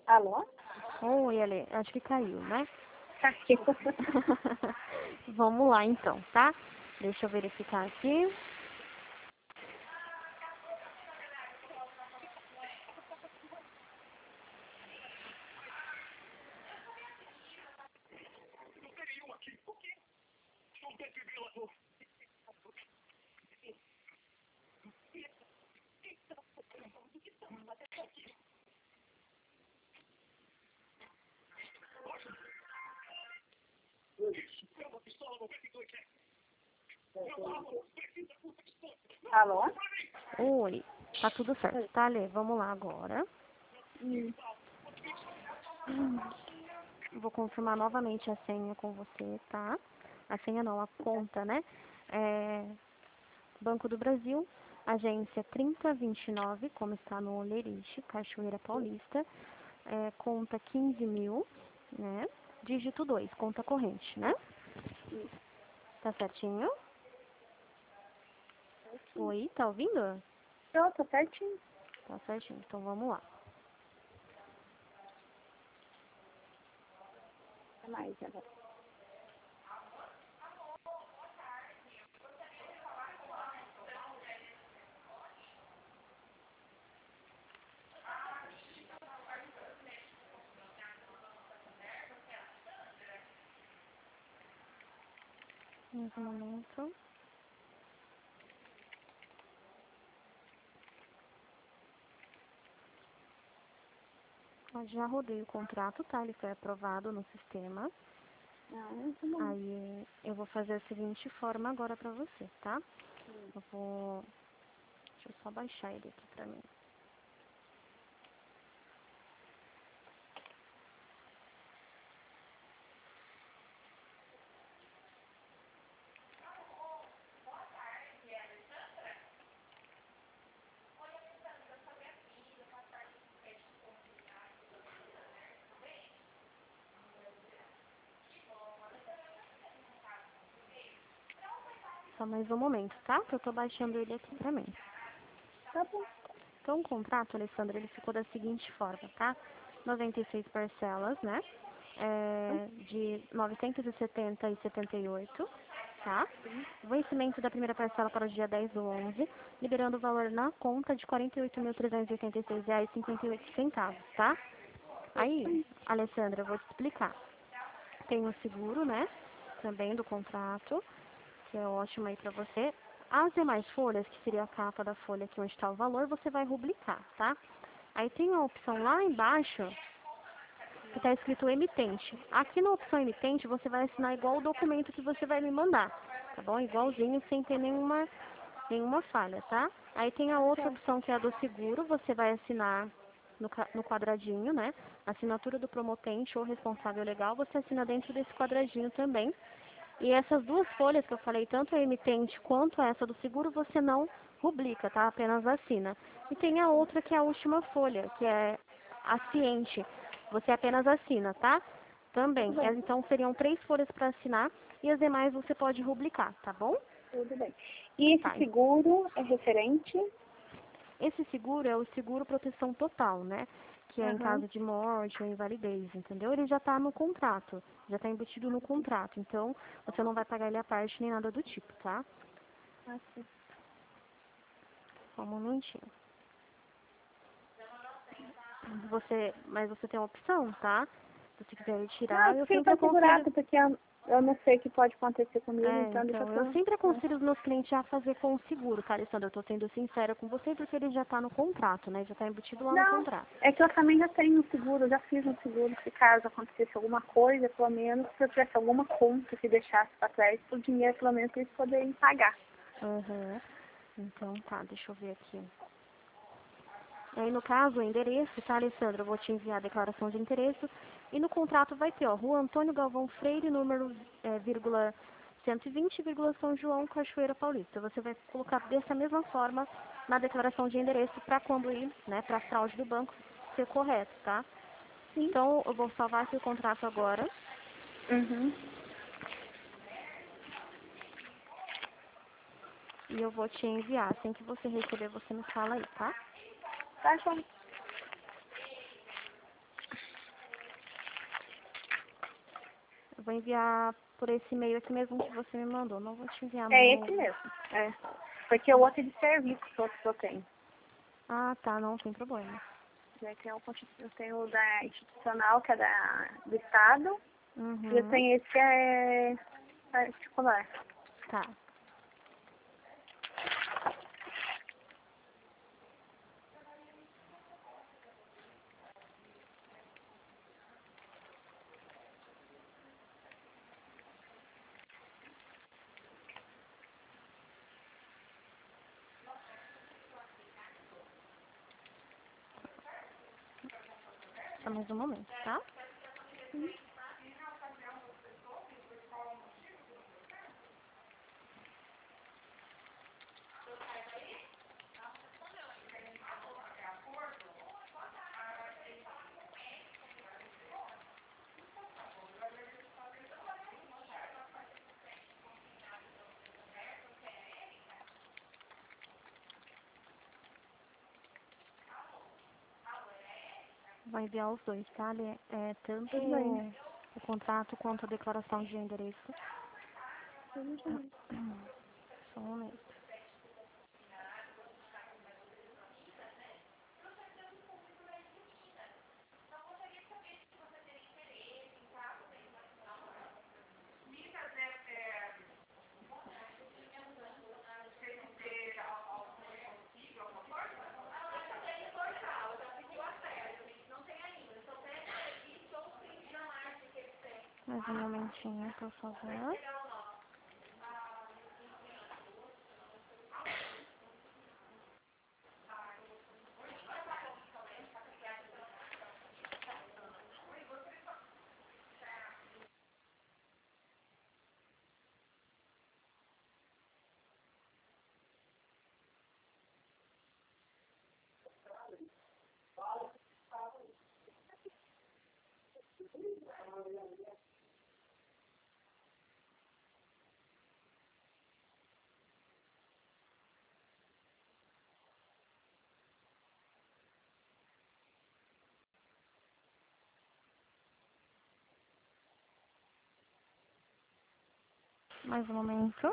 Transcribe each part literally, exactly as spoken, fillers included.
Alô? Oi, Ale, acho que caiu, né? Caiu. Vamos lá então, tá? Deixa eu verificar aqui. Alô? Oi, tá tudo certo, tá, Ale? Vamos lá agora. Hum. Vou confirmar novamente a senha com você, tá? A senha não, a conta, né? É Banco do Brasil, agência trinta vinte e nove, como está no Olerite, Cachoeira Paulista. É, conta quinze mil, né? Dígito dois, conta corrente, né? Tá certinho? Oi, tá ouvindo? Tô, tô certinho. Tá certinho, então vamos lá. Até mais, agora. Mais um momento. Ó, já rodei o contrato, tá? Ele foi aprovado no sistema. Ah, tá bom. Aí eu vou fazer a seguinte forma agora pra você, tá? Eu vou... Deixa eu só baixar ele aqui pra mim. Só mais um momento, tá? Que eu tô baixando ele aqui pra mim. Tá bom. Então, o contrato, Alessandra, ele ficou da seguinte forma, tá? noventa e seis parcelas, né? É, de novecentos e setenta e setenta e oito, tá? Vencimento da primeira parcela para o dia dez do onze, liberando o valor na conta de quarenta e oito mil trezentos e oitenta e seis reais e cinquenta e oito centavos, tá? Aí, Alessandra, eu vou te explicar. Tem o seguro, né? Também do contrato, que é ótimo aí pra você. As demais folhas, que seria a capa da folha aqui onde está o valor, você vai rubricar, tá? Aí tem a opção lá embaixo que está escrito emitente. Aqui na opção emitente você vai assinar igual o documento que você vai me mandar, tá bom? Igualzinho, sem ter nenhuma, nenhuma falha, tá? Aí tem a outra opção que é a do seguro, você vai assinar no, no quadradinho, né? Assinatura do proмотente ou responsável legal, você assina dentro desse quadradinho também. E essas duas folhas que eu falei, tanto a emitente quanto essa do seguro, você não rubrica, tá? Apenas assina. E tem a outra que é a última folha, que é a ciente. Você apenas assina, tá? Também. Tudo bem. Então seriam três folhas para assinar e as demais você pode rubricar, tá bom? Tudo bem. E esse Tá. seguro é referente? Esse seguro é o seguro proteção total, né? Que é em Aham. caso de morte ou invalidez, entendeu? Ele já está no contrato, já está embutido no contrato. Então, você não vai pagar ele à parte nem nada do tipo, tá? Ah, sim. Só um momentinho. Você, mas você tem uma opção, tá? Se você quiser Não, retirar, eu eu prefiro sempre estar aconselho. segurado, porque eu, eu não sei o que pode acontecer comigo, É, então deixa então, eu eu... sempre tô- aconselho os meus clientes a fazer com o seguro, tá, Alessandra? Eu tô sendo sincera com você porque ele já tá no contrato, né? Já tá embutido lá no Não, contrato. é que eu também já tenho um seguro, eu já fiz um seguro, se caso acontecesse alguma coisa, pelo menos, se eu tivesse alguma conta que deixasse para trás, o dinheiro, pelo menos, eles poderem pagar. Uhum. Então, tá, deixa eu ver aqui. Aí, no caso, o endereço, tá, Alessandra? Eu vou te enviar a declaração de endereço. E no contrato vai ter, ó, Rua Antônio Galvão Freire, número, é, vírgula, cento e vinte, vírgula, São João, Cachoeira Paulista. Você vai colocar dessa mesma forma na declaração de endereço para quando ir, né, para a fraude do banco ser correto, tá? Sim. Então, eu vou salvar aqui o contrato agora. Uhum. E eu vou te enviar. Assim que você receber, você me fala aí, tá? Tá, João. vou enviar por esse e-mail aqui mesmo que você me mandou. Não vou te enviar no É esse novo. mesmo. É. Porque o outro é de serviço, o outro que eu tenho. Ah, tá, não tem problema. Eu tenho, eu tenho o da institucional, que é da, do Estado, Uhum. e eu tenho esse que é particular. Tá. Só mais um momento, tá? Hum. Vou enviar os dois, tá? É, é tanto Tudo bem. o, o contrato quanto a declaração de endereço. Tudo bem. Só um momento. Mais um momentinho, por favor. Mais um momento.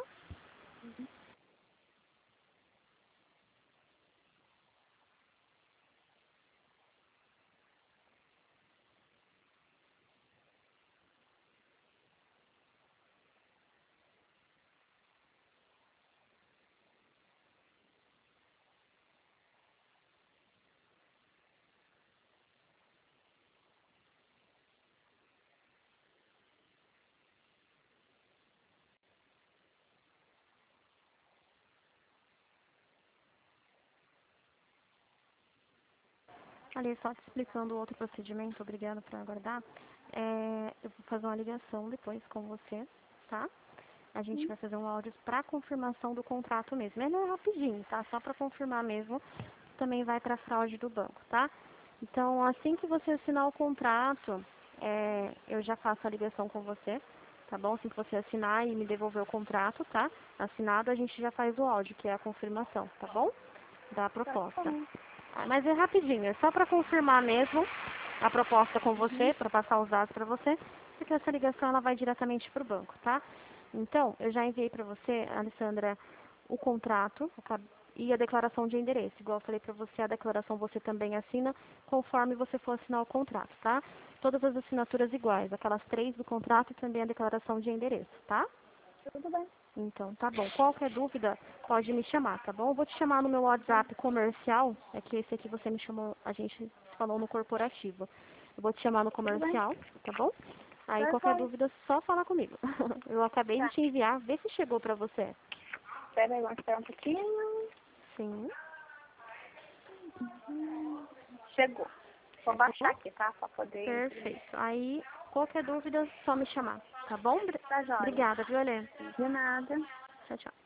Ali, só te explicando o outro procedimento, obrigada por aguardar. É, eu vou fazer uma ligação depois com você, tá? A gente Hum. vai fazer um áudio para confirmação do contrato mesmo. Ele é rapidinho, tá? Só para confirmar mesmo. Também vai para fraude do banco, tá? Então, assim que você assinar o contrato, é, eu já faço a ligação com você, tá bom? Assim que você assinar e me devolver o contrato, tá? Assinado, a gente já faz o áudio, que é a confirmação, tá bom? Da Tá proposta. bom. Ah, mas é rapidinho, é só para confirmar mesmo a proposta com você, Uhum. para passar os dados para você, porque essa ligação ela vai diretamente para o banco, tá? Então, eu já enviei para você, Alessandra, o contrato e a declaração de endereço. Igual eu falei para você, a declaração você também assina conforme você for assinar o contrato, tá? Todas as assinaturas iguais, aquelas três do contrato e também a declaração de endereço, tá? Tudo bem. Então, tá bom. Qualquer dúvida, pode me chamar, tá bom? Eu vou te chamar no meu WhatsApp comercial, é que esse aqui você me chamou, a gente falou no corporativo. Eu vou te chamar no Tudo bem. comercial, tá bom? Aí, Tá, qualquer vai. dúvida, só falar comigo. Eu acabei de Tá. te enviar, vê se chegou pra você. Espera aí, vamos esperar um pouquinho. Sim. Uhum. Chegou. Vou baixar Chegou? aqui, tá? Pra poder imprimir. Perfeito. Aí, qualquer dúvida, só me chamar, tá bom? Bri- Tá, joia. Obrigada, viu, Helena? De nada. Tchau, tchau.